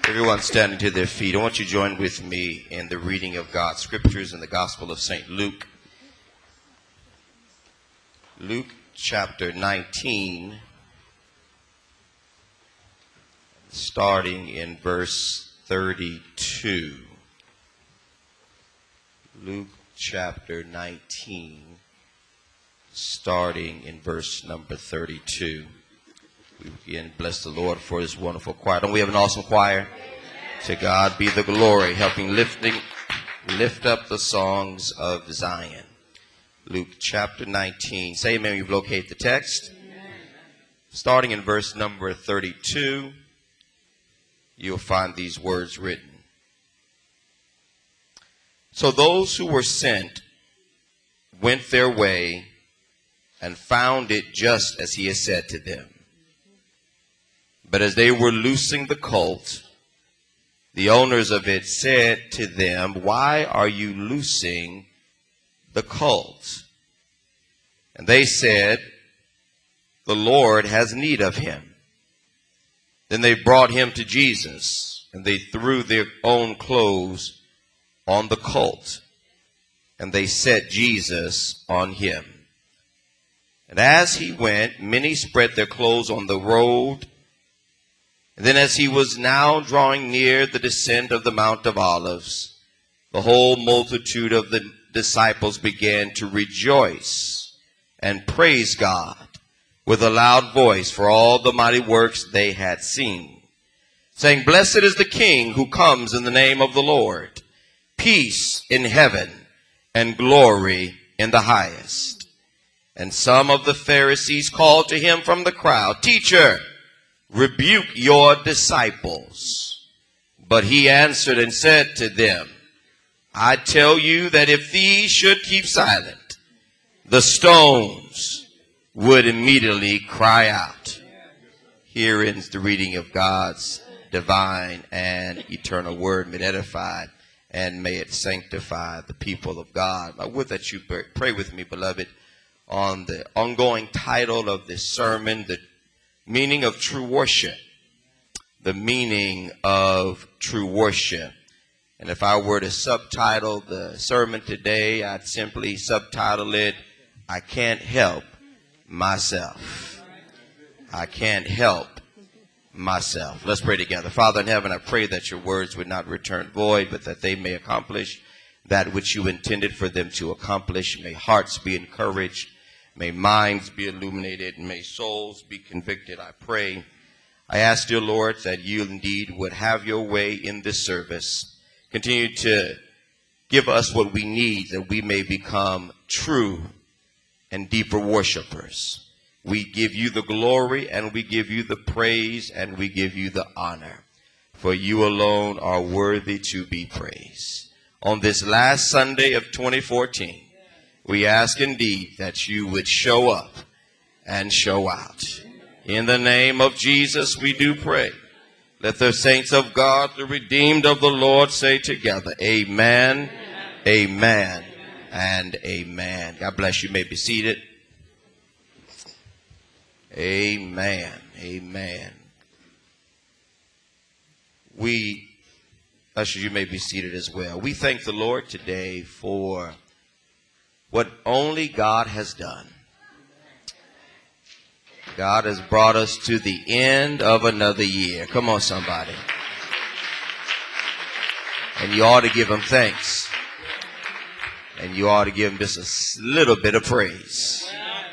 Everyone standing to their feet. I want you to join with me in the reading of God's scriptures in the Gospel of St. Luke. Luke chapter 19, starting in verse 32. Luke chapter 19, starting in verse number 32. We begin, bless the Lord for this wonderful choir. Don't we have an awesome choir? To God be the glory, helping lift up the songs of Zion. Luke chapter 19. Say amen when you've located the text. Amen. Starting in verse number 32, you'll find these words written. So those who were sent went their way and found it just as he had said to them. But as they were loosing the colt, the owners of it said to them, "Why are you loosing the colt?" And they said, "The Lord has need of him." Then they brought him to Jesus, and they threw their own clothes on the colt, and they set Jesus on him. And as he went, many spread their clothes on the road. And then as he was now drawing near the descent of the Mount of Olives, the whole multitude of the disciples began to rejoice and praise God with a loud voice for all the mighty works they had seen, saying, "Blessed is the King who comes in the name of the Lord. Peace in heaven and glory in the highest." And some of the Pharisees called to him from the crowd, "Teacher, rebuke your disciples." But he answered and said to them, "I tell you that if these should keep silent, the stones would immediately cry out." Here ends the reading of God's divine and eternal word. May it edify and may it sanctify the people of God. I would that you pray with me, beloved, on the ongoing title of this sermon, the meaning of true worship. The meaning of true worship. And if I were to subtitle the sermon today, I'd simply subtitle it, "I Can't Help Myself." I can't help myself. Let's pray together. Father in heaven, I pray that your words would not return void, but that they may accomplish that which you intended for them to accomplish. May hearts be encouraged. May minds be illuminated, and may souls be convicted, I pray. I ask, dear Lord, that you indeed would have your way in this service. Continue to give us what we need, that we may become true and deeper worshipers. We give you the glory, and we give you the praise, and we give you the honor. For you alone are worthy to be praised. On this last Sunday of 2014, we ask indeed that you would show up and show out. In the name of Jesus, we do pray. Let the saints of God, the redeemed of the Lord, say together, amen, amen, and amen. God bless you. You may be seated. Amen, amen. Ushers, you may be seated as well. We thank the Lord today for what only God has done. God has brought us to the end of another year. Come on, somebody. And you ought to give him thanks. And you ought to give him just a little bit of praise.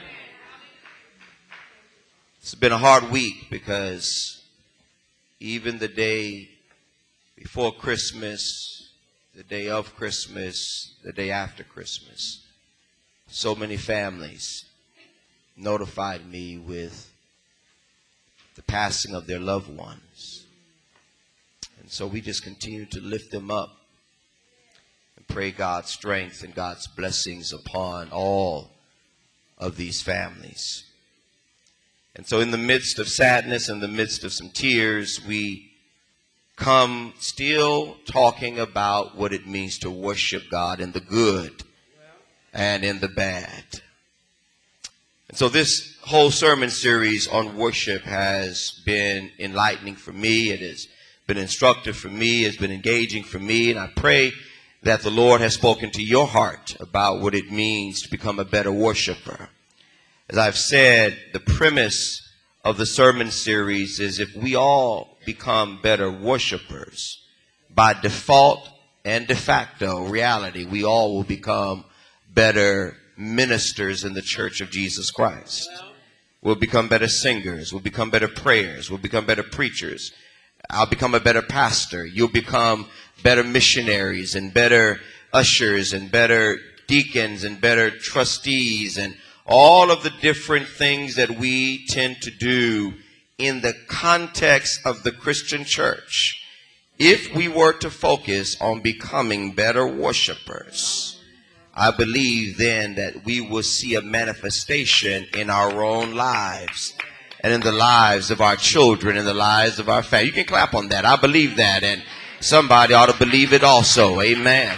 It's been a hard week because even the day before Christmas, the day of Christmas, the day after Christmas, so many families notified me with the passing of their loved ones. And so we just continue to lift them up and pray God's strength and God's blessings upon all of these families. And so in the midst of sadness, in the midst of some tears, we come still talking about what it means to worship God in the good and in the bad. And so this whole sermon series on worship has been enlightening for me. It has been instructive for me, has been engaging for me, and I pray that the Lord has spoken to your heart about what it means to become a better worshiper. As I've said, the premise of the sermon series is if we all become better worshipers, by default and de facto reality, we all will become better ministers in the Church of Jesus Christ. We'll become better singers. We'll become better prayers. We'll become better preachers. I'll become a better pastor. You'll become better missionaries and better ushers and better deacons and better trustees and all of the different things that we tend to do in the context of the Christian church. If we were to focus on becoming better worshipers, I believe then that we will see a manifestation in our own lives and in the lives of our children, in the lives of our family. You can clap on that. I believe that, and somebody ought to believe it also. Amen.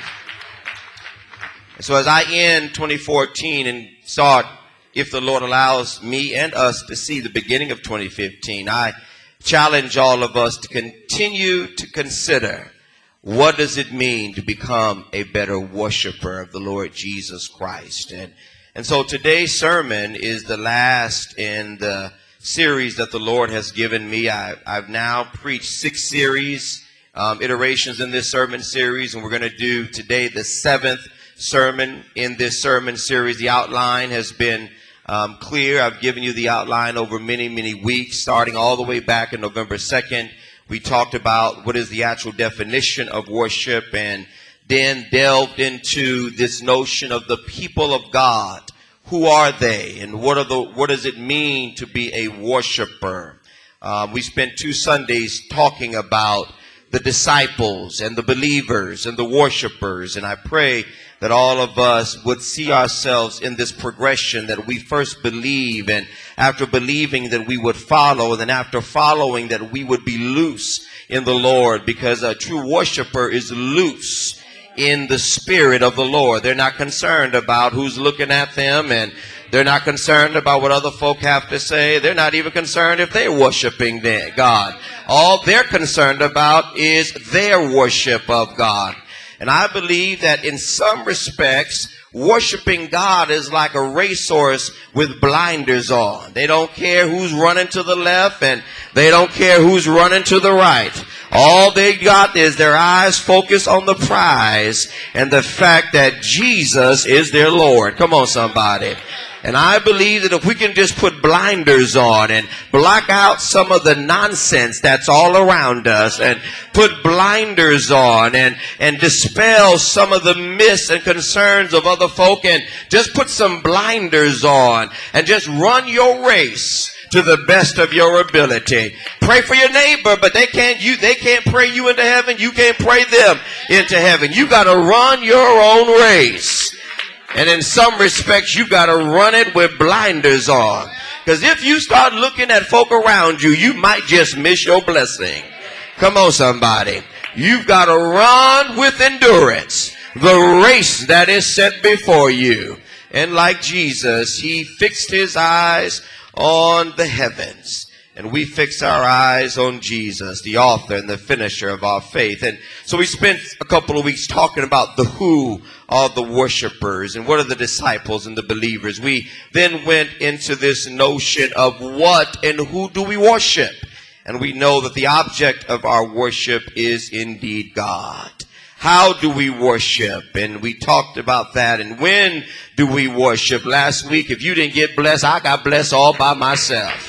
So as I end 2014 and start, if the Lord allows me and us to see the beginning of 2015, I challenge all of us to continue to consider, what does it mean to become a better worshiper of the Lord Jesus Christ? And so today's sermon is the last in the series that the Lord has given me. I've now preached 6 series, iterations in this sermon series, and we're going to do today the 7th sermon in this sermon series. The outline has been clear. I've given you the outline over many, many weeks, starting all the way back in November 2nd. We talked about what is the actual definition of worship, and then delved into this notion of the people of God. Who are they, and what does it mean to be a worshiper? We spent 2 Sundays talking about the disciples and the believers and the worshipers, and I pray that all of us would see ourselves in this progression, that we first believe, and after believing that we would follow, and then after following that we would be loose in the Lord, because a true worshiper is loose in the spirit of the Lord. They're not concerned about who's looking at them, and they're not concerned about what other folk have to say. They're not even concerned if they're worshiping God. All they're concerned about is their worship of God. And I believe that in some respects, worshiping God is like a racehorse with blinders on. They don't care who's running to the left, and they don't care who's running to the right. All they got is their eyes focused on the prize and the fact that Jesus is their Lord. Come on, somebody. And I believe that if we can just put blinders on and block out some of the nonsense that's all around us, and put blinders on and dispel some of the myths and concerns of other folk, and just put some blinders on and just run your race to the best of your ability. Pray for your neighbor, but they can't pray you into heaven. You can't pray them into heaven. You got to run your own race. And in some respects, you got to run it with blinders on. Because if you start looking at folk around you, you might just miss your blessing. Come on, somebody. You've got to run with endurance the race that is set before you. And like Jesus, he fixed his eyes on the heavens. And we fix our eyes on Jesus, the author and the finisher of our faith. And so we spent a couple of weeks talking about the who are the worshipers and what are the disciples and the believers. We then went into this notion of what and who do we worship. And we know that the object of our worship is indeed God. How do we worship? And we talked about that. And when do we worship? Last week, if you didn't get blessed, I got blessed all by myself.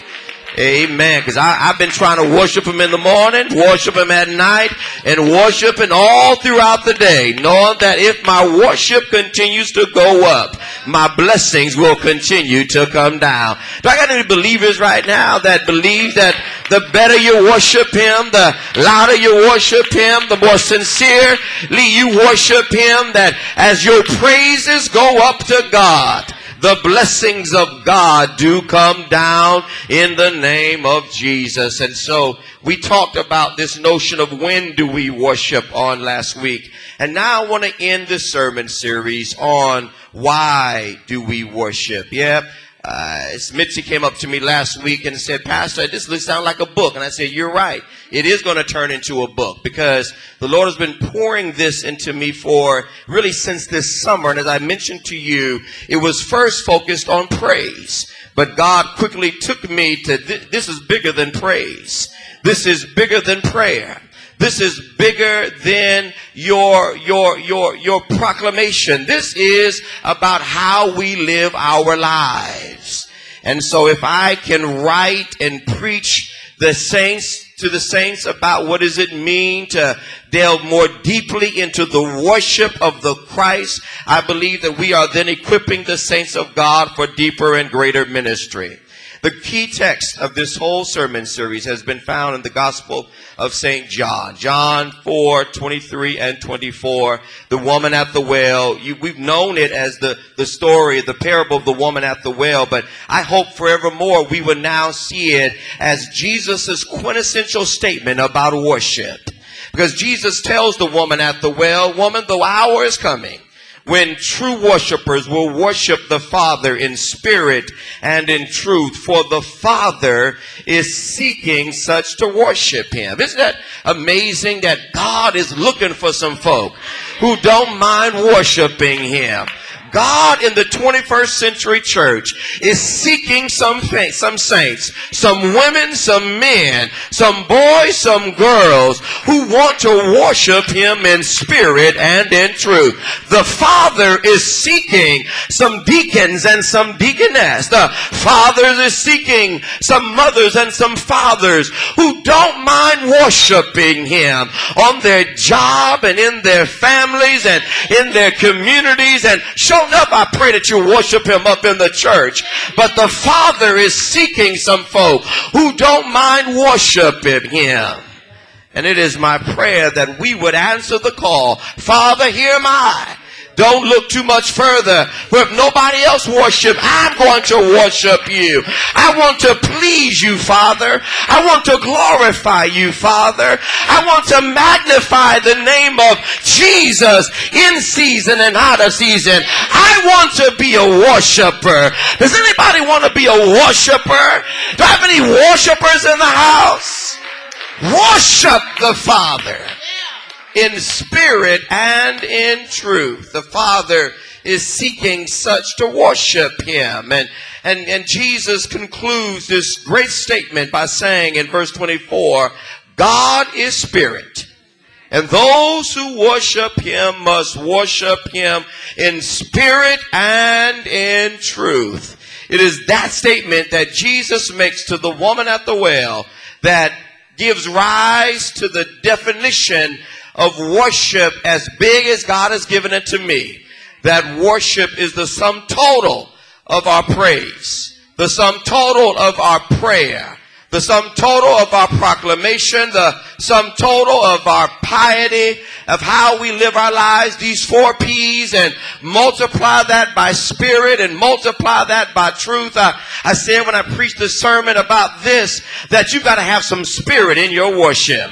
Amen. Because I've been trying to worship him in the morning, worship him at night, and worship him all throughout the day, knowing that if my worship continues to go up, my blessings will continue to come down. Do I got any believers right now that believe that the better you worship him, the louder you worship him, the more sincerely you worship him, that as your praises go up to God, the blessings of God do come down in the name of Jesus. And so we talked about this notion of when do we worship on last week. And now I want to end this sermon series on why do we worship. Yeah, Mitzi came up to me last week and said, Pastor, this looks sound like a book. And I said, you're right. It is going to turn into a book because the Lord has been pouring this into me for really since this summer. And as I mentioned to you, it was first focused on praise. But God quickly took me to this is bigger than praise. This is bigger than prayer. This is bigger than your proclamation. This is about how we live our lives. And so if I can write and preach to the saints about what does it mean to delve more deeply into the worship of the Christ, I believe that we are then equipping the saints of God for deeper and greater ministry. The key text of this whole sermon series has been found in the Gospel of St. John. John 4:23 and 24. The woman at the well. We've known it as the story, the parable of the woman at the well. But I hope forevermore we will now see it as Jesus' quintessential statement about worship. Because Jesus tells the woman at the well, woman, the hour is coming when true worshipers will worship the Father in spirit and in truth, for the Father is seeking such to worship him. Isn't that amazing that God is looking for some folk who don't mind worshiping him? God in the 21st century church is seeking some saints, some women, some men, some boys, some girls who want to worship him in spirit and in truth. The Father is seeking some deacons and some deaconess. The Father is seeking some mothers and some fathers who don't mind worshiping him on their job and in their families and in their communities. And up, I pray that you worship him up in the church. But the Father is seeking some folk who don't mind worshiping him. And it is my prayer that we would answer the call. Father, here am I. Don't look too much further. For if nobody else worship, I'm going to worship you. I want to please you, Father. I want to glorify you, Father. I want to magnify the name of Jesus in season and out of season. I want to be a worshiper. Does anybody want to be a worshiper? Do I have any worshipers in the house? Worship the Father in spirit and in truth. The Father is seeking such to worship him. And Jesus concludes this great statement by saying in verse 24, God is spirit, and those who worship him must worship him in spirit and in truth. It is that statement that Jesus makes to the woman at the well that gives rise to the definition of worship as big as God has given it to me. That worship is the sum total of our praise, the sum total of our prayer, the sum total of our proclamation, the sum total of our piety, of how we live our lives, these 4 P's, and multiply that by spirit and multiply that by truth. I said when I preached the sermon about this, that you got to have some spirit in your worship.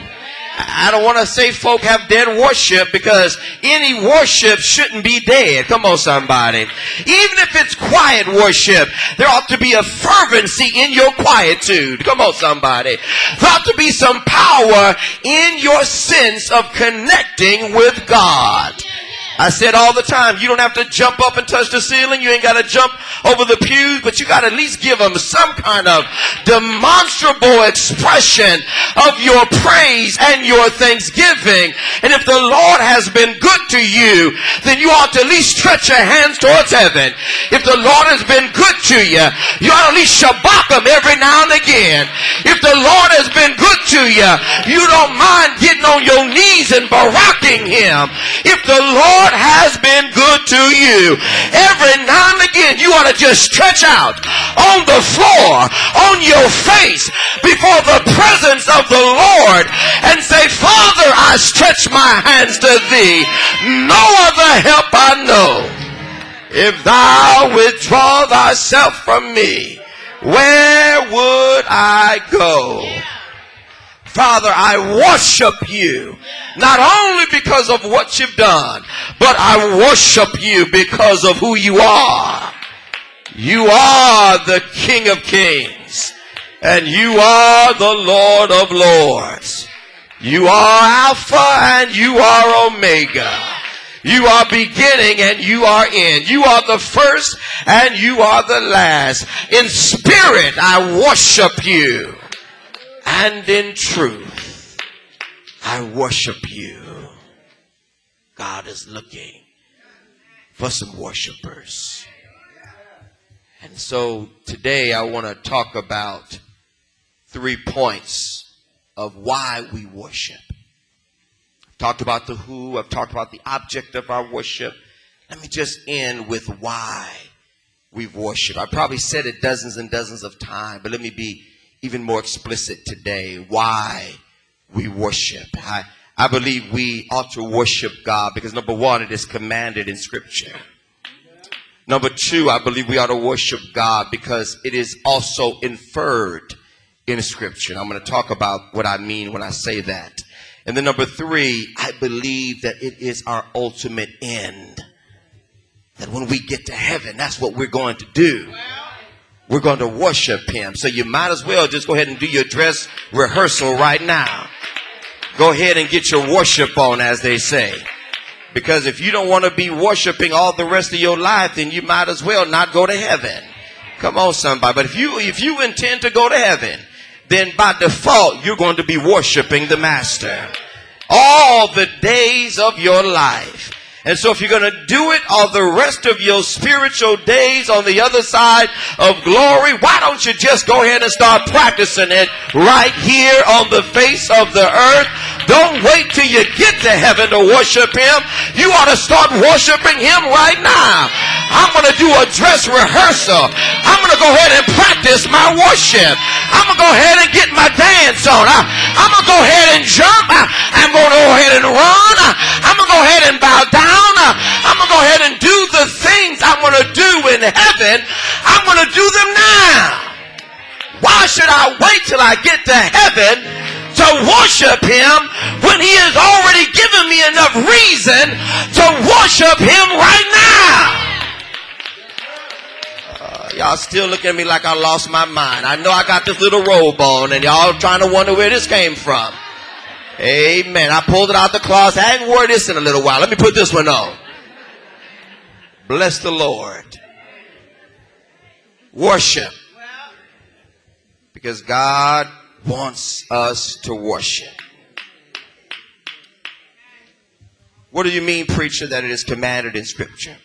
I don't want to say folk have dead worship, because any worship shouldn't be dead. Come on, somebody. Even if it's quiet worship, there ought to be a fervency in your quietude. Come on, somebody. There ought to be some power in your sense of connecting with God. I said all the time, you don't have to jump up and touch the ceiling. You ain't got to jump over the pews, but you got to at least give them some kind of demonstrable expression of your praise and your thanksgiving. And if the Lord has been good to you, then you ought to at least stretch your hands towards heaven. If the Lord has been good to you, you ought to at least shabak him every now and again. If the Lord has been good to you, you don't mind getting on your knees and baracking him. If the Lord has been good to you, every now and again you ought to just stretch out on the floor, on your face, before the presence of the Lord and say, Father, I stretch my hands to thee. No other help I know. If thou withdraw thyself from me, where would I go? Father, I worship you, not only because of what you've done, but I worship you because of who you are. You are the King of Kings, and you are the Lord of Lords. You are Alpha and you are Omega. You are beginning and you are end. You are the first and you are the last. In spirit I worship you, and in truth I worship you. God is looking for some worshipers. And so today I want to talk about 3 points of why we worship. I've talked about the who, I've talked about the object of our worship. Let me just end with why we worship. I probably said it dozens and dozens of times, but let me be even more explicit today. Why we worship. I believe we ought to worship God because, number one, it is commanded in Scripture. Number two, I believe we ought to worship God because it is also inferred in Scripture. I'm going to talk about what I mean when I say that. And then number three, I believe that it is our ultimate end. That when we get to heaven, that's what we're going to do. We're going to worship Him. So you might as well just go ahead and do your dress rehearsal right now. Go ahead and get your worship on, as they say. Because if you don't want to be worshiping all the rest of your life, then you might as well not go to heaven. Come on, somebody. But if you intend to go to heaven, then by default, you're going to be worshiping the Master all the days of your life. And so if you're going to do it all the rest of your spiritual days on the other side of glory, why don't you just go ahead and start practicing it right here on the face of the earth? Don't wait till you get to heaven to worship Him. You ought to start worshiping Him right now. I'm going to do a dress rehearsal. I'm going to go ahead and practice my worship. I'm going to go ahead and get my dance on. I'm going to go ahead and jump. I'm going to go ahead and run. I'm going to go ahead and bow down. I'm going to go ahead and do the things I want to do in heaven. I'm going to do them now. Why should I wait till I get to heaven to worship Him when He has already given me enough reason to worship Him right now? Y'all still looking at me like I lost my mind. I know I got this little robe on and y'all trying to wonder where this came from. Amen. I pulled it out the closet. I ain't worn this in a little while. Let me put this one on. Bless the Lord. Worship. Because God wants us to worship. What do you mean, preacher, that it is commanded in Scripture?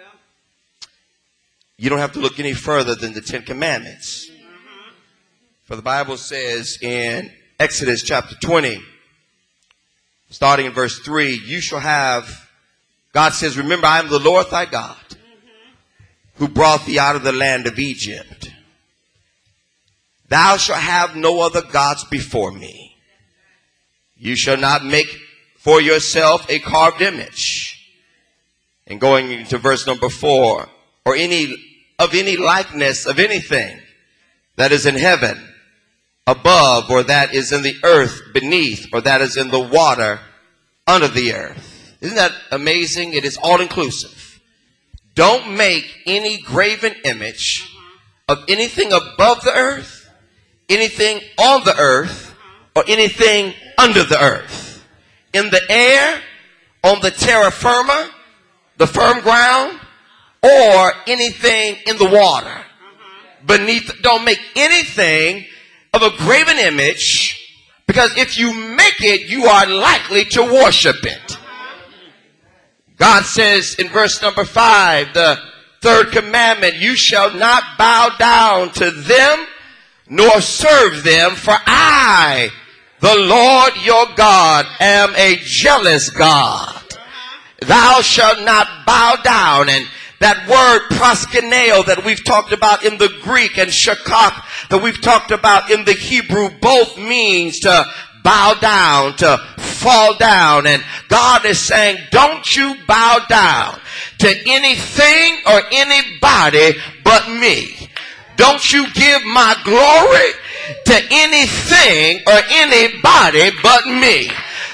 You don't have to look any further than the 10 Commandments. For the Bible says in Exodus chapter 20, starting in verse 3, you shall have, God says, remember, I am the Lord thy God, who brought thee out of the land of Egypt. Thou shalt have no other gods before me. You shall not make for yourself a carved image. And going into verse number 4, or any likeness of anything that is in heaven above, or that is in the earth beneath, or that is in the water under the earth. Isn't that amazing? It is all inclusive. Don't make any graven image of anything above the earth, anything on the earth, or anything under the earth. In the air, on the terra firma, the firm ground, or anything in the water. Beneath, don't make anything of a graven image, because if you make it, you are likely to worship it. God says in verse number 5, the third commandment, you shall not bow down to them nor serve them, for I, the Lord your God, am a jealous God. Thou shalt not bow down. And that word proskuneo that we've talked about in the Greek and shakak that we've talked about in the Hebrew both means to bow down, to fall down. And God is saying, don't you bow down to anything or anybody but me. Don't you give my glory to anything or anybody but me.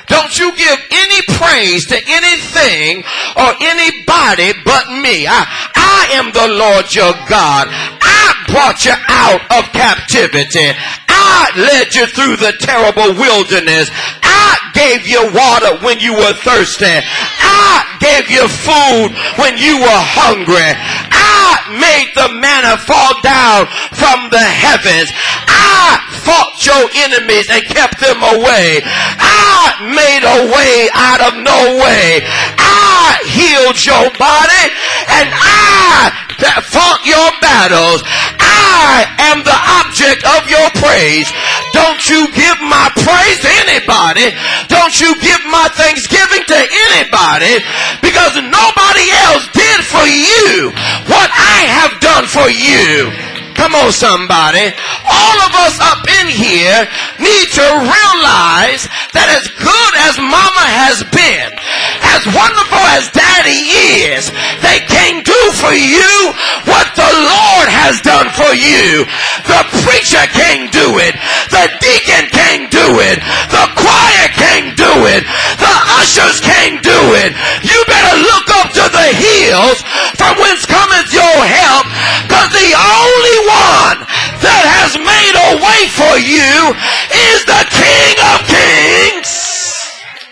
Don't you give any praise to anything or anybody but me. I am the Lord your God. I brought you out of captivity. I led you through the terrible wilderness. I gave you water when you were thirsty. I gave you food when you were hungry. I made the manna fall down from the heavens. I fought your enemies and kept them away. I made a way out of no way. I healed your body and I fought your battles. I am the object of your praise. Don't you give my praise to anybody. Don't you give my thanksgiving to anybody, because nobody else did for you what I have done for you. Come on, somebody. All of us up in here need to realize that as good as mama has been, as wonderful as daddy is, they can't do for you what the Lord has done for you. The preacher can't do it. The deacon can't do it. The choir can't do it. The ushers can't do it. You better look up to the hills from whence cometh your help, because the only one that has made a way for you is the King of Kings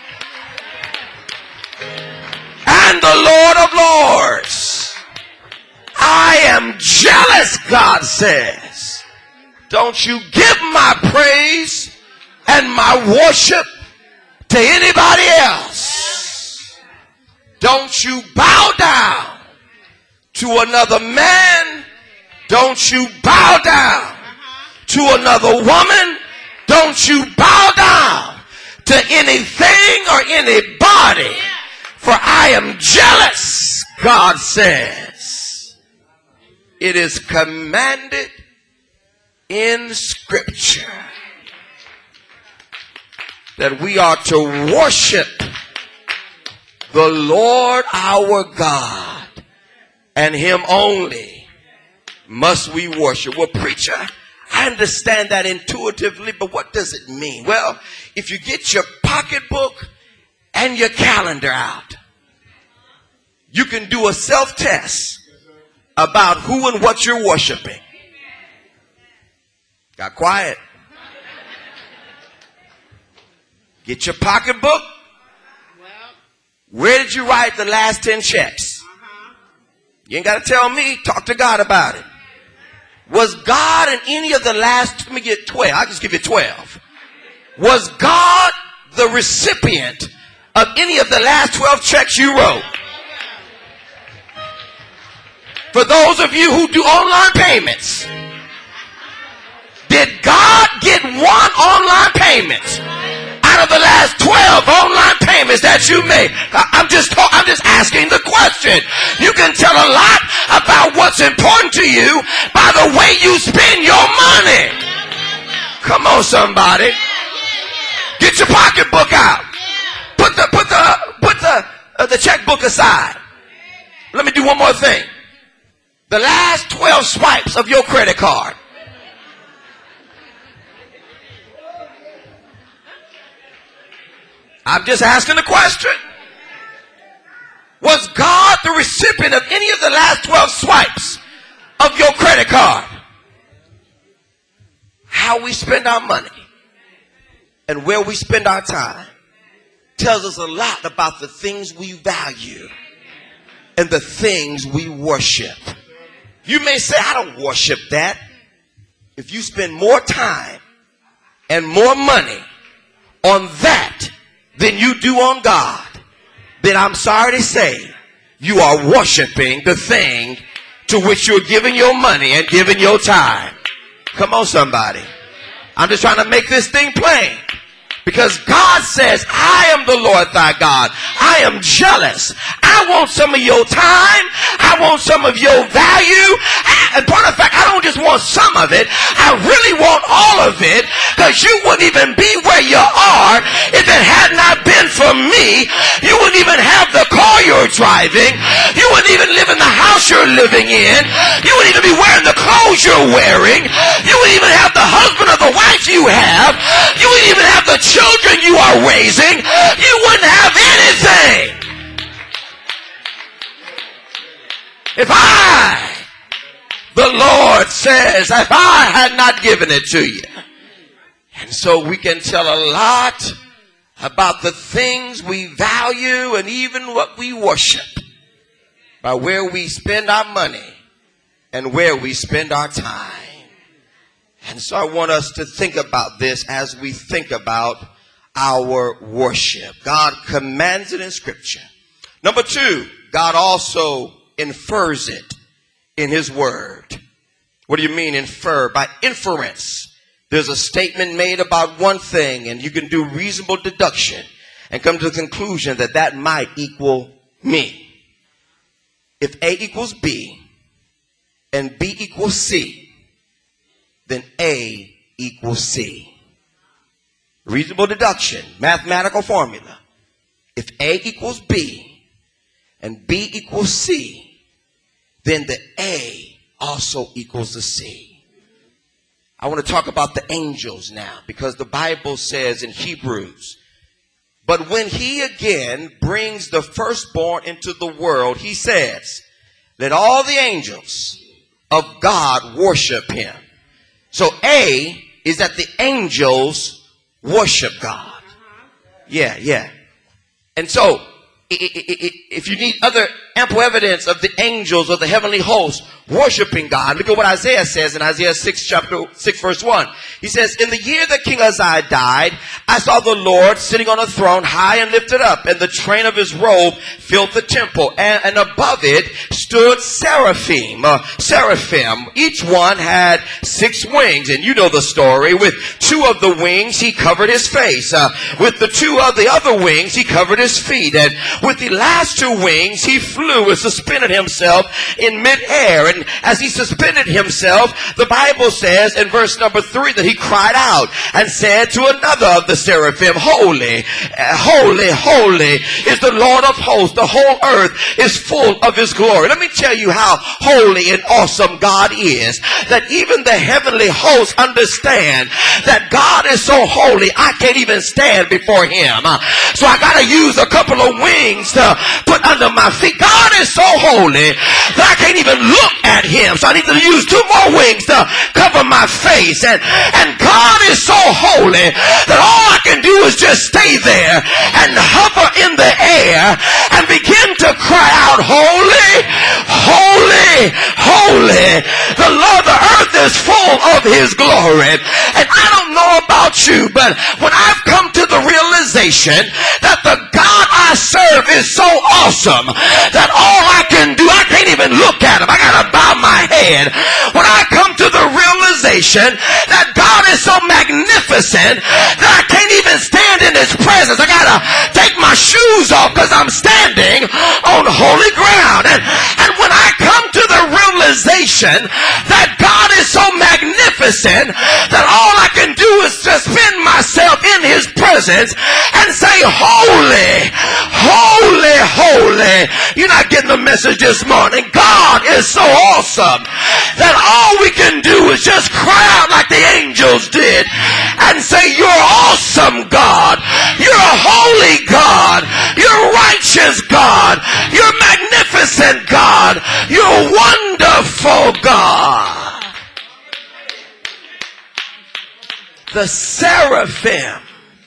and the Lord of Lords. I am jealous, God says. Don't you give my praise and my worship to anybody else. Don't you bow down to another man. Don't you bow down to another woman. Don't you bow down to anything or anybody, for I am jealous, God says. It is commanded in Scripture that we are to worship the Lord our God, and Him only must we worship. Well, preacher, I understand that intuitively, but what does it mean? Well, if you get your pocketbook and your calendar out, you can do a self-test about who and what you're worshiping. Got quiet. Get your pocketbook. Where did you write the last 10 checks? You ain't got to tell me. Talk to God about it. Was God in any of the last, let me get 12. I'll just give you 12. Was God the recipient of any of the last 12 checks you wrote? For those of you who do online payments, did God get one online payment out of the last 12 online payments that you made? I'm just asking the question. You can tell a lot about what's important to you by the way you spend your money. Come on, somebody. Get your pocketbook out. Put the checkbook aside. Let me do one more thing. The last 12 swipes of your credit card. I'm just asking a question. Was God the recipient of any of the last 12 swipes of your credit card? How we spend our money and where we spend our time tells us a lot about the things we value and the things we worship. You may say, I don't worship that. If you spend more time and more money on that than you do on God, then I'm sorry to say you are worshiping the thing to which you're giving your money and giving your time. Come on, somebody. I'm just trying to make this thing plain. Because God says, I am the Lord thy God. I am jealous. I want some of your time. I want some of your value. And part of fact, I don't just want some of it. I really want all of it, because you wouldn't even be where you are if it had not been for me. You wouldn't even have the car you're driving. You wouldn't even live in the house you're living in. You wouldn't even be wearing the clothes you're wearing. You wouldn't even have the husband or the wife you have. You wouldn't even have the children you are raising. says, if I had not given it to you. And so we can tell a lot about the things we value and even what we worship by where we spend our money and where we spend our time. And so I want us to think about this as we think about our worship. God commands it in Scripture. Number two, God also infers it in His Word. What do you mean infer? By inference. There's a statement made about one thing and you can do reasonable deduction and come to the conclusion that that might equal me. If A equals B and B equals C, then A equals C. Reasonable deduction, mathematical formula. If A equals B and B equals C, then the A also equals the C. I want to talk about the angels now because the Bible says in Hebrews, but when He again brings the firstborn into the world, He says, let all the angels of God worship Him. So A is that the angels worship God. Yeah. And so if you need other ample evidence of the angels of the heavenly host worshiping God, look at what Isaiah says in Isaiah 6 verse 1. He says, in the year that King Uzziah died, I saw the Lord sitting on a throne high and lifted up, and the train of His robe filled the temple, and above it stood seraphim. Each one had 6 wings, and you know the story. With 2 of the wings He covered His face. With the 2 of the other wings He covered His feet, and with the last 2 wings He flew and suspended Himself in midair. And as He suspended Himself, the Bible says in verse number 3 that He cried out and said to another of the seraphim, holy, holy, holy is the Lord of hosts. The whole earth is full of His glory. Let me tell you how holy and awesome God is, that even the heavenly hosts understand that God is so holy I can't even stand before Him. So I got to use a couple of wings to put under my feet. God is so holy that I can't even look at Him. So I need to use 2 more wings to cover my face. And God is so holy that all I can do is just stay there and hover in the air and begin to cry out, holy, holy, holy. The Lord, the earth is full of His glory. And I don't know about you, but when I've come to the realization that the God I serve is so awesome that all I can do, I can't even look at Him. I gotta bow my head. When I come to the realization that God is so magnificent that I can't even stand in His presence, I gotta take my shoes off because I'm standing on holy ground. And when I come to the realization that God is so magnificent that all I can do is just spend myself in His presence and say, holy, holy, holy. You're not getting the message this morning. God is so awesome that all we can do is just cry out like the angels did and say, you're awesome, God. You're a holy God. You're righteous, God. You're magnificent, God. You're wonderful, God. The seraphim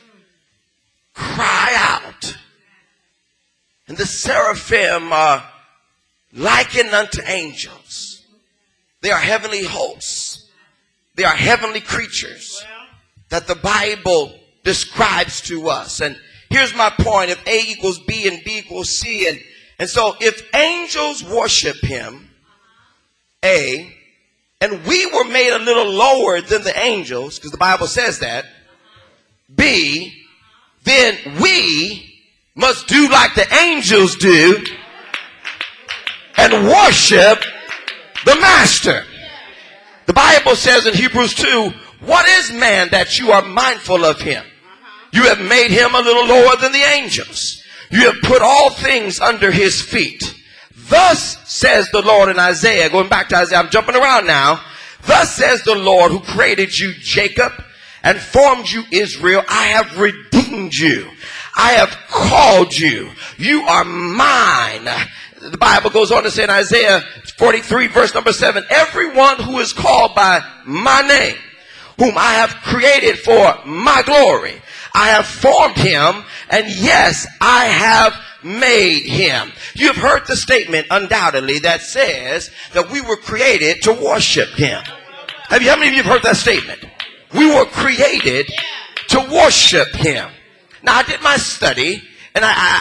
cry out. And the seraphim are likened unto angels. They are heavenly hosts. They are heavenly creatures that the Bible describes to us. And here's my point. If A equals B and B equals C, and so if angels worship Him, A, and we were made a little lower than the angels, because the Bible says that, B, then we must do like the angels do and worship the Master. The Bible says in Hebrews 2, what is man that you are mindful of him? You have made him a little lower than the angels. You have put all things under his feet. Thus says the Lord in Isaiah, going back to Isaiah, I'm jumping around now. Thus says the Lord who created you, Jacob, and formed you, Israel. I have redeemed you. I have called you. You are mine. The Bible goes on to say in Isaiah 43 verse number 7, everyone who is called by my name, whom I have created for my glory, I have formed him, and yes, I have made him. You've heard the statement undoubtedly that says that we were created to worship him. How many of you have heard that statement? We were created to worship him. Now I did my study and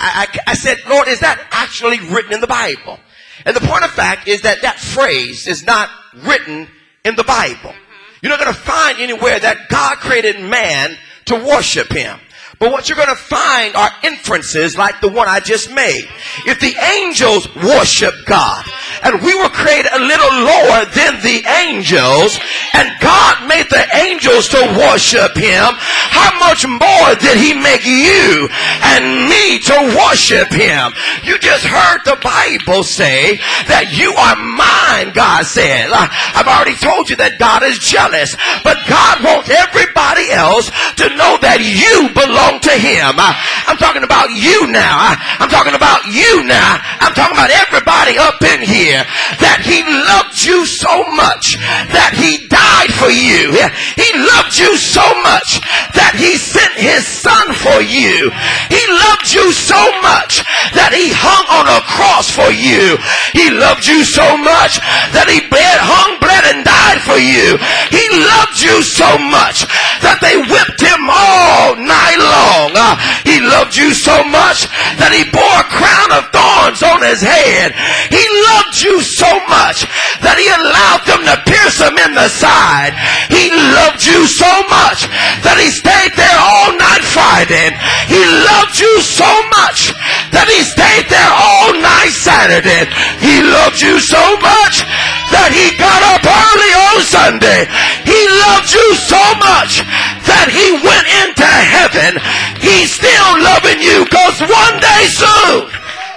I said, Lord, is that actually written in the Bible? And the point of fact is that that phrase is not written in the Bible. You're not going to find anywhere that God created man to worship him. But what you're going to find are inferences like the one I just made. If the angels worship God, and we were created a little lower than the angels, and God made the angels to worship him, how much more did he make you and me to worship him? You just heard the Bible say that you are mine, God said. I've already told you that God is jealous, but God wants everybody else to know that you belong to him. I'm talking about you now. I'm talking about you now. I'm talking about everybody up in here, that he loved you so much that he died for you. He loved you so much that he sent his son for you. He loved you so much that he hung on a cross for you. He loved you so much that he bled and died for you. He loved you so much that they whipped him all night long. He loved you so much that he bore a crown of thorns on his head. He loved you so much that he allowed them to pierce him in the side. He loved you so much that he stayed there all night fighting. He loved you so much that he stayed there all night Saturday. He loved you so much that he got up early on Sunday. He loved you so much that he went into heaven. He's still loving you, because one day soon,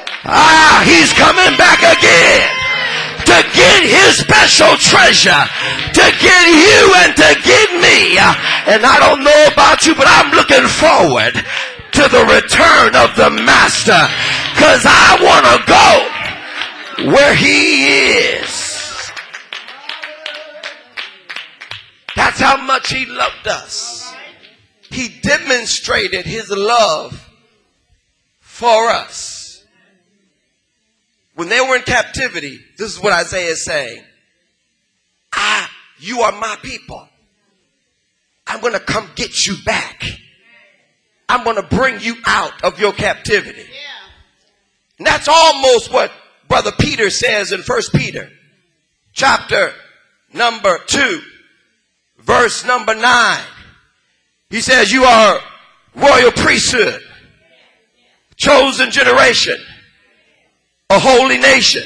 he's coming back again to get his special treasure, to get you and to get me. And I don't know about you, but I'm looking forward to the return of the master, because I want to go where he is. That's how much he loved us. He demonstrated his love for us. When they were in captivity, this is what Isaiah is saying. You are my people. I'm going to come get you back. I'm going to bring you out of your captivity. And that's almost what Brother Peter says in 1 Peter chapter number 2, verse number 9. He says, you are royal priesthood, chosen generation, a holy nation,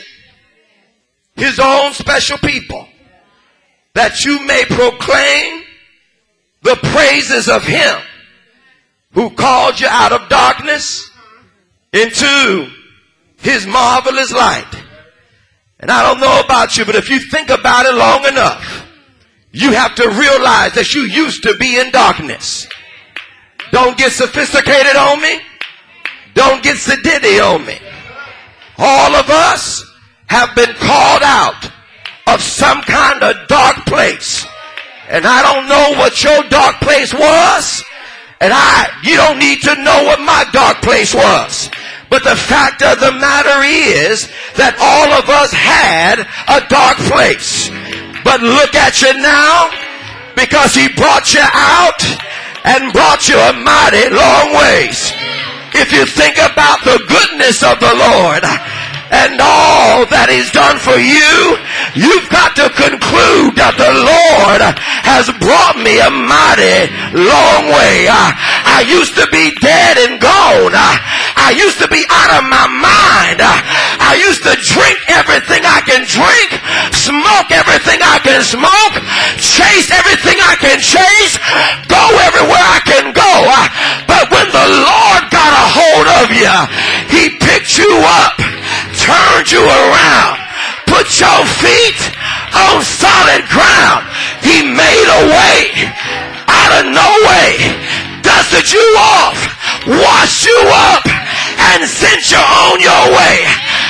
his own special people, that you may proclaim the praises of him who called you out of darkness into his marvelous light. And I don't know about you, but if you think about it long enough, you have to realize that you used to be in darkness. Don't get sophisticated on me. Don't get sedity on me. All of us have been called out of some kind of dark place. And I don't know what your dark place was. And you don't need to know what my dark place was. But the fact of the matter is that all of us had a dark place. But look at you now, because he brought you out and brought you a mighty long ways. If you think about the goodness of the Lord and all that he's done for you, you've got to conclude that the Lord has brought me a mighty long way. I used to be dead and gone. I used to be out of my mind. I used to drink everything I can drink, smoke everything I can smoke, chase everything I can chase, go everywhere I can go. But when the Lord got a hold of you, he picked you up, turned you around, put your feet on solid ground. He made a way out of no way, dusted you off, washed you up, and sent you on your way. I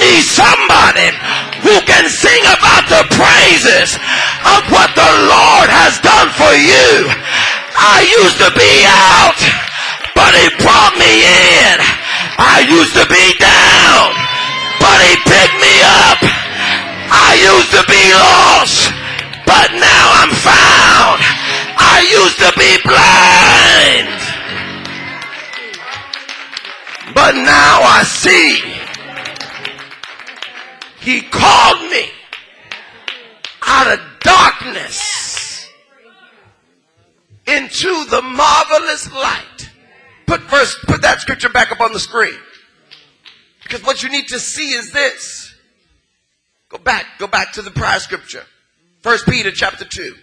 need somebody who can sing about the praises of what the Lord has done for you. I used to be out, but he brought me in. I used to be down, but he picked me up. I used to be lost, but now I'm found. I used to be blind, but now I see. He called me out of darkness into the marvelous light. Put that scripture back up on the screen. Because what you need to see is this. Go back to the prior scripture. 1 Peter chapter 2.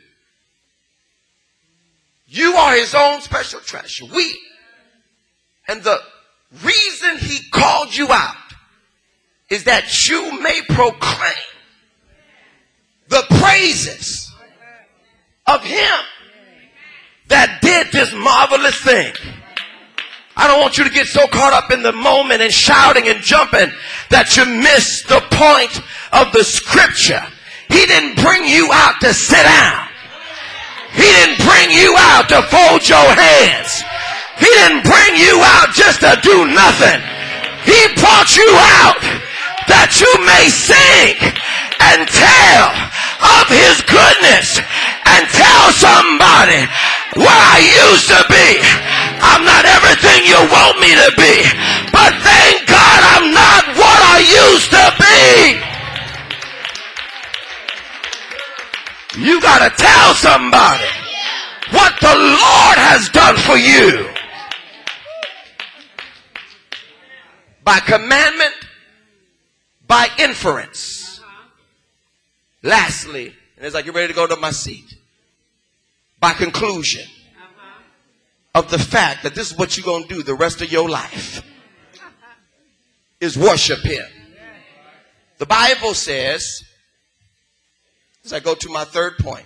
You are his own special treasure. And the reason he called you out is that you may proclaim the praises of him that did this marvelous thing. I don't want you to get so caught up in the moment and shouting and jumping that you miss the point of the scripture. He didn't bring you out to sit down. He didn't bring you out to fold your hands. He didn't bring you out just to do nothing. He brought you out that you may sing and tell of his goodness and tell somebody where I used to be. I'm not everything you want me to be, but thank God I'm not what I used to be. You got to tell somebody what the Lord has done for you. By commandment, by inference. Lastly, and as I get ready to go to my seat, by conclusion of the fact that this is what you're going to do the rest of your life, is worship him. The Bible says, as I go to my third point,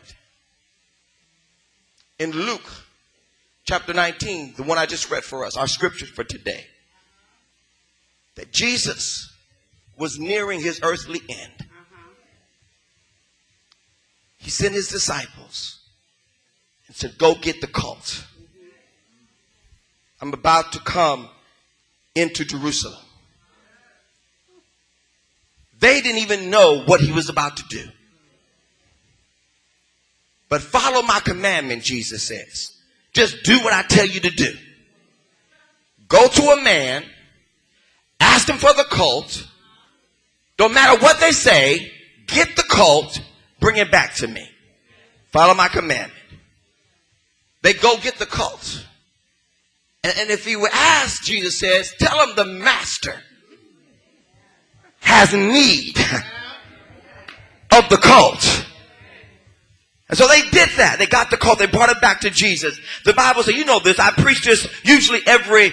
in Luke chapter 19, the one I just read for us, our scripture for today, that Jesus was nearing his earthly end. He sent his disciples and said, go get the colt. I'm about to come into Jerusalem. They didn't even know what he was about to do. But follow my commandment, Jesus says. Just do what I tell you to do. Go to a man, ask him for the colt. Don't matter what they say, get the colt, bring it back to me. Follow my commandment. They go get the colt. And if he were asked, Jesus says, tell him the master has need of the colt. And so they did that. They got the colt. They brought it back to Jesus. The Bible says, you know this, I preach this usually every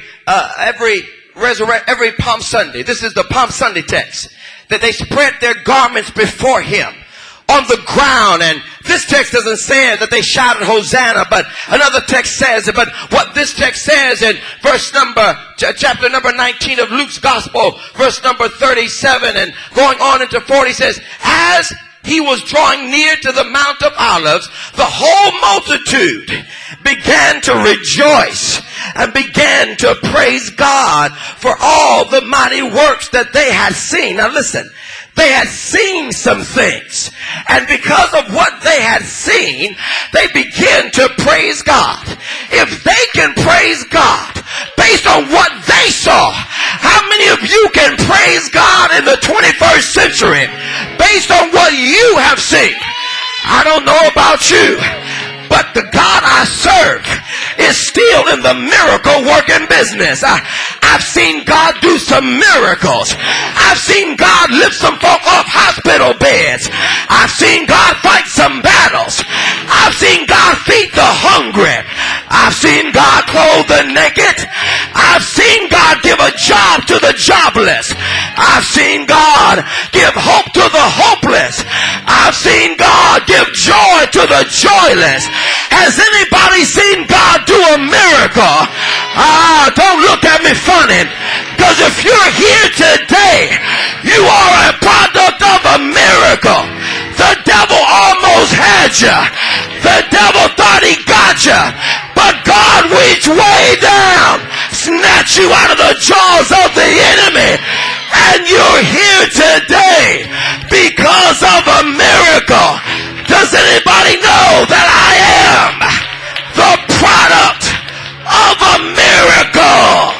Palm Sunday. This is the Palm Sunday text. That they spread their garments before him on the ground. And this text doesn't say that they shouted Hosanna, but another text says it. But what this text says in chapter number 19 of Luke's gospel, verse number 37 and going on into 40 says, as he was drawing near to the Mount of Olives, the whole multitude began to rejoice and began to praise God for all the mighty works that they had seen. Now listen, they had seen some things, and because of what they had seen, they began to praise God. If they can praise God based on what they saw, how many of you can praise God in the 21st century based on what you have seen? I don't know about you, but the God I serve is still in the miracle working business. I've seen God do some miracles. I've seen God lift some folk off hospital beds. I've seen God fight some battles. I've seen God feed the hungry. I've seen God clothe the naked. I've seen God give a job to the jobless. I've seen God give hope to the hopeless. I've seen God give joy to the joyless. Has anybody seen God do a miracle? Don't look at me funny, because if you're here today today. You are a product of a miracle. The devil almost had you. The devil thought he got you. But God reached way down, snatched you out of the jaws of the enemy. And you're here today because of a miracle. Does anybody know that I am the product of a miracle?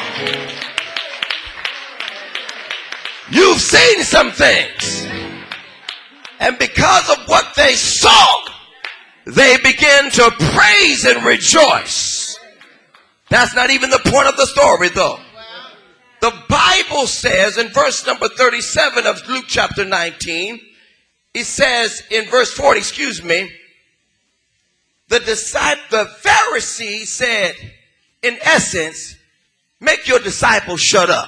You've seen some things. And because of what they saw, they began to praise and rejoice. That's not even the point of the story, though. The Bible says in verse number 37 of Luke chapter 19, it says in verse 40, the Pharisees said, in essence, make your disciples shut up.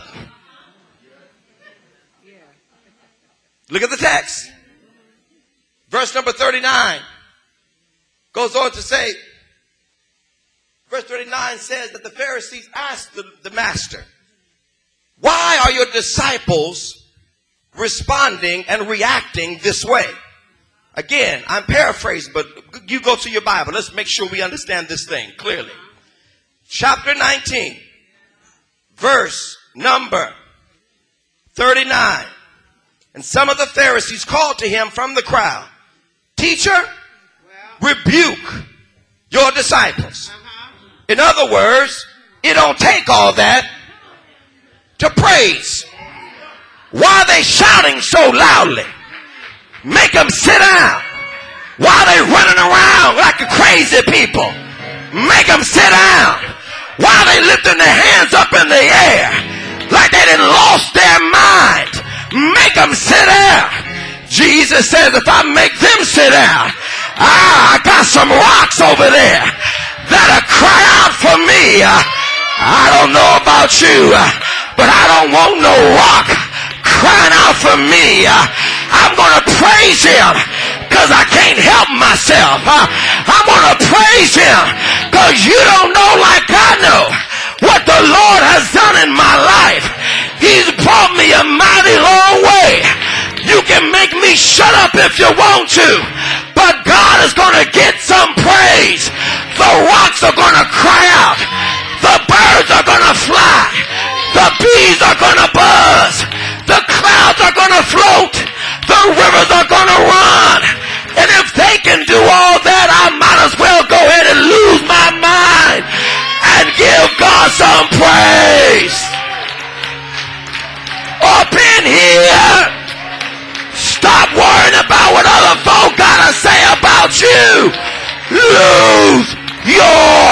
Look at the text. Verse number 39 goes on to say, verse 39 says that the Pharisees asked the master, why are your disciples responding and reacting this way? Again, I'm paraphrasing, but you go to your Bible. Let's make sure we understand this thing clearly. Chapter 19, verse number 39. And some of the Pharisees called to him from the crowd, teacher, rebuke your disciples. In other words, it don't take all that to praise. Why are they shouting so loudly? Make them sit down. Why are they running around like crazy people? Make them sit down. Why are they lifting their hands up in the air like they done lost their mind? Make them sit down. Jesus says, if I make them sit down, I got some rocks over there that'll cry out for me. I don't know about you, but I don't want no rock crying out for me. I'm going to praise him because I can't help myself. I'm going to praise him because you don't know like I know what the Lord has done in my life. He's brought me a mighty long way. You can make me shut up if you want to, but God is going to get some praise. The rocks are going to cry out. The birds are going to fly. The bees are going to buzz. The clouds are going to float. The rivers are going to run. And if they can do all that, I might as well go ahead and lose my mind and give God some praise. Up in here, stop worrying about what other folk gotta say about you. Lose your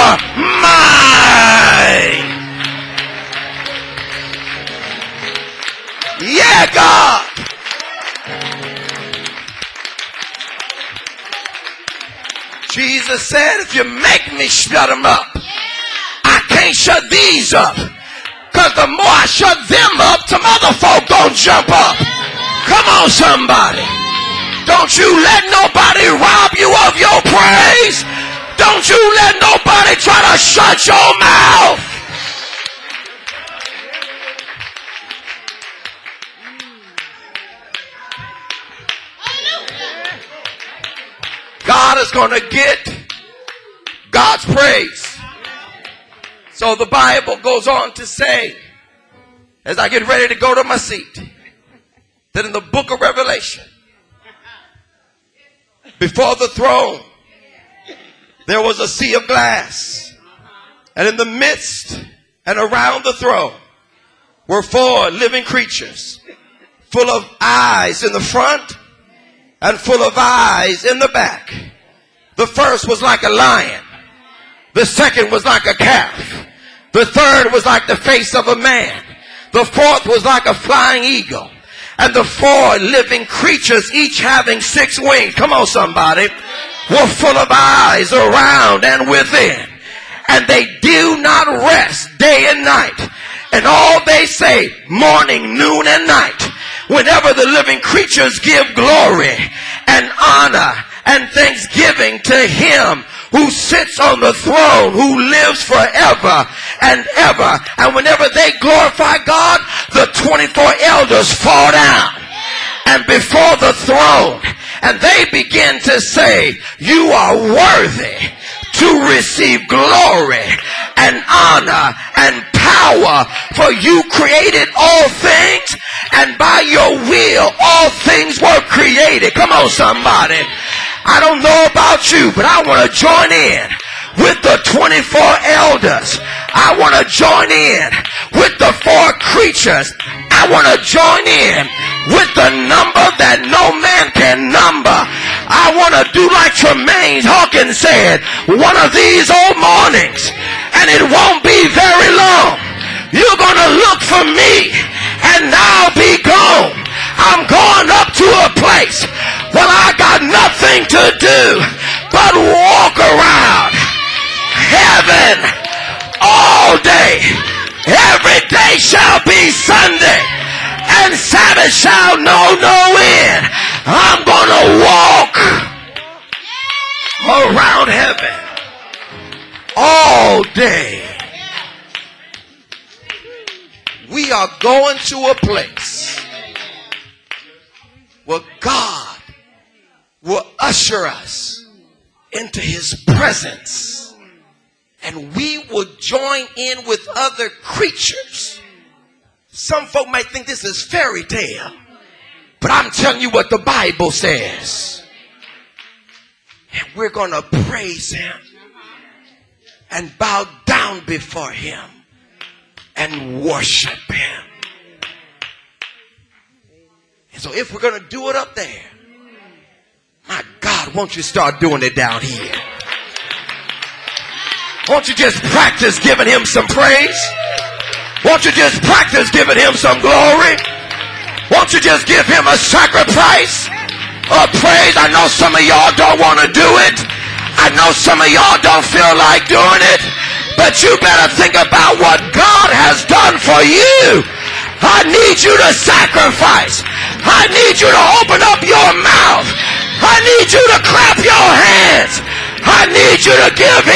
mind. Yeah, God. Jesus said, if you make me shut them up, I can't shut these up. Because the more I shut them up, some other folk gonna jump up. Come on, somebody. Don't you let nobody rob you of your praise. Don't you let nobody try to shut your mouth. God is going to get God's praise. So the Bible goes on to say, as I get ready to go to my seat, that in the book of Revelation, before the throne, there was a sea of glass. And in the midst and around the throne were 4 living creatures, full of eyes in the front and full of eyes in the back. The first was like a lion. The second was like a calf. The third was like the face of a man. The fourth was like a flying eagle. And the 4 living creatures, each having 6 wings, come on somebody, were full of eyes around and within. And they do not rest day and night. And all they say, morning, noon, and night, whenever the living creatures give glory and honor and thanksgiving to him who sits on the throne, who lives forever and ever. And whenever they glorify God, the 24 elders fall down and before the throne, and they begin to say, you are worthy to receive glory and honor and power, for you created all things, and by your will all things were created. Come on, somebody. I don't know about you, but I want to join in with the 24 elders. I want to join in with the 4 creatures. I want to join in with the number that no man can number. I want to do like Tremaine Hawkins said, one of these old mornings, and it won't be very long. You're going to look for me, and I'll be gone. I'm going up to a place where I got nothing to do but walk around heaven all day. Every day shall be Sunday, and Sabbath shall know no end. I'm going to walk around heaven all day. We are going to a place where God will usher us into his presence, and we will join in with other creatures. Some folk might think this is fairy tale, but I'm telling you what the Bible says. And we're going to praise him and bow down before him and worship him. And so if we're going to do it up there, my God, won't you start doing it down here? Won't you just practice giving him some praise? Won't you just practice giving him some glory? Won't you just give him a sacrifice of praise? I know some of y'all don't want to do it. I know some of y'all don't feel like doing it. But you better think about what God has done for you. I need you to sacrifice. I need you to open up your mouth. I need you to clap your hands. I need you to give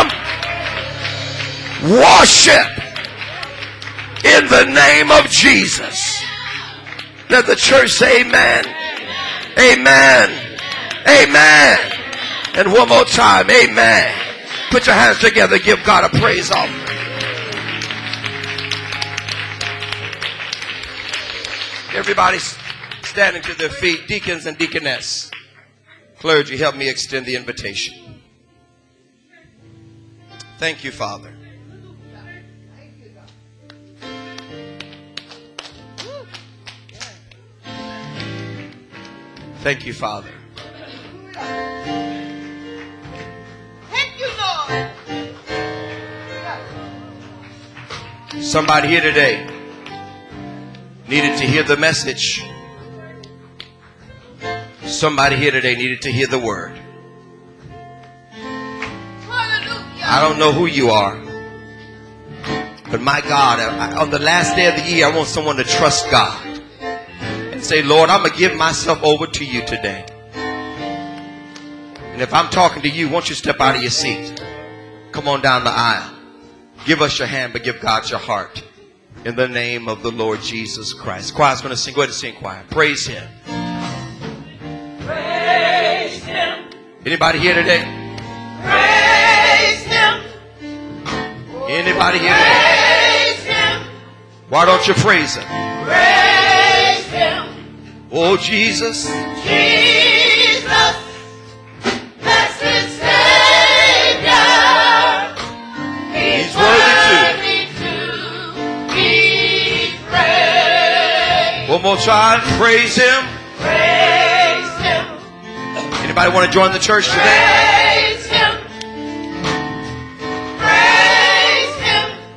him worship in the name of Jesus. Let the church say amen. Amen. Amen. And one more time, amen. Put your hands together. Give God a praise offering. Everybody standing to their feet. Deacons and deaconess. Clergy, help me extend the invitation. Thank you, Father. Thank you, Father. Thank you, Lord. Somebody here today needed to hear the message. Somebody here today needed to hear the word. Hallelujah. I don't know who you are, but my God, on the last day of the year, I want someone to trust God and say, Lord, I'm going to give myself over to you today. And if I'm talking to you, won't you step out of your seat? Come on down the aisle. Give us your hand, but give God your heart. In the name of the Lord Jesus Christ. Choir's going to sing. Go ahead and sing, choir. Praise him. Praise him. Anybody here today? Praise him. Anybody here today? Praise him. Why don't you praise him? Praise him. Oh, Jesus. Jesus, blessed Savior. He's worthy to be praised. One more time. Praise him. Praise him. Anybody want to join the church today?